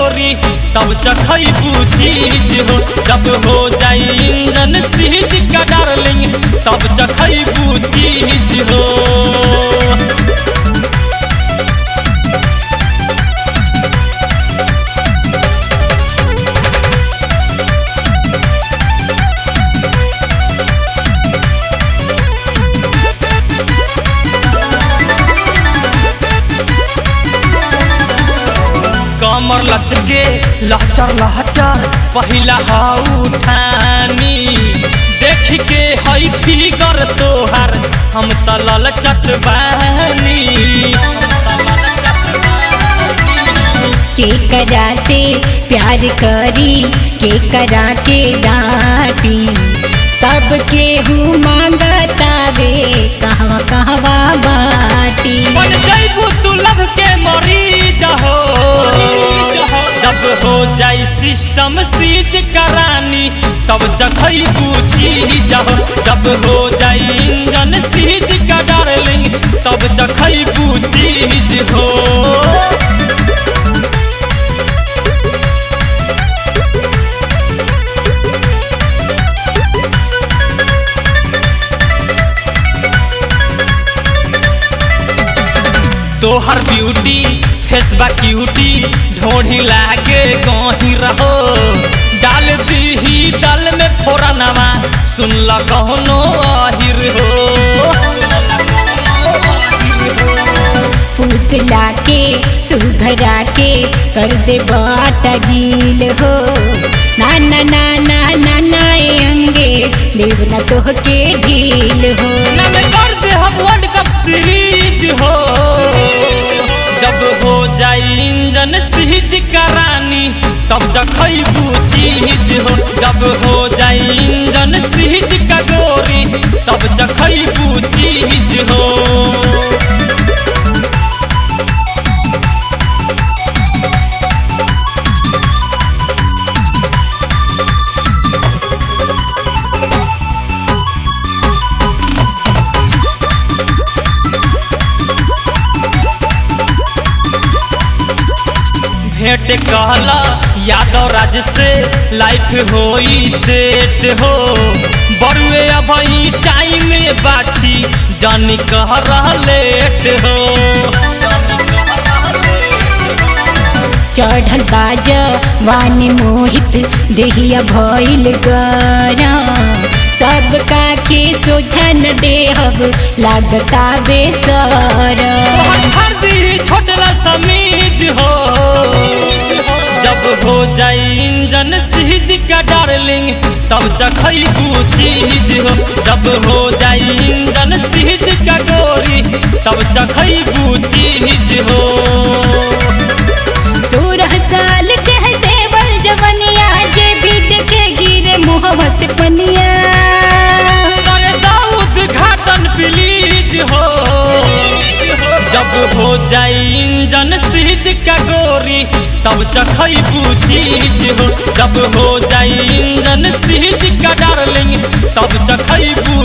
गोरी तब चखैबू चीज हो। जब हो जाई इंजन सीज का डार्लिंग तब चखैबू चीज हो। कमर लचके लहचर लहचर पहिला उठानी देख के हई फिगर तोहार हम त ललचत बानी। के करा से प्यार करी के करा के डांटी सबके हूँ मांगतावे कहवा कहवा बाटी। बन जइबू तू लब के मरीज हो। जब हो जाई सिस्टम सीज करानी तब चखैबू चीज हो। जब हो जाई इंजन सीज का डार्लिंग तब चखैबू चीज हो। तोहर ब्यूटी फेसबा क्यूटी ढोढ़ी लागे गही रहो। डाल दीही दल में फोरनवा सुन ल कहनो आहिर हो। फूसला के सुघरा के कर दे बाटा गील हो। नाना नाना नाना अंगे देवना तोह के ढील हो। ना मैं कर दे हम वर्ल्ड कप सीरीज हो। जब हो जाई इंजन सीज करानी तब चखैबू चीज हो। जब हो जाई इंजन सीज का गोरी तब चखैबू चीज हो। भेंट कहला यादव राज से लाइफ होई सेट हो। बरुए अभी टाइम बाछी जानी कह रहा लेट हो। चढ़ल बाज वानी मोहित देहिया भइल गरा सबका के सोझन देहब लागता बेसर। छोटला समीज हो। जब हो जाई इंजन सीज का डार्लिंग तब चखैबू चीज हो। जब हो जाई इंजन सीज का गोरी तब चखैबू चीज हो। 16 साल के है सेवल जवनिया जे भी देखे गिरे मुहवा से पनिया। अरे दाऊद घाटन प्लीज हो। जब हो जाई इंजन सीज का गोरी तब चखैबू चीज हो। जब हो जाई इंजन सीज का डार्लिंग तब चखैबू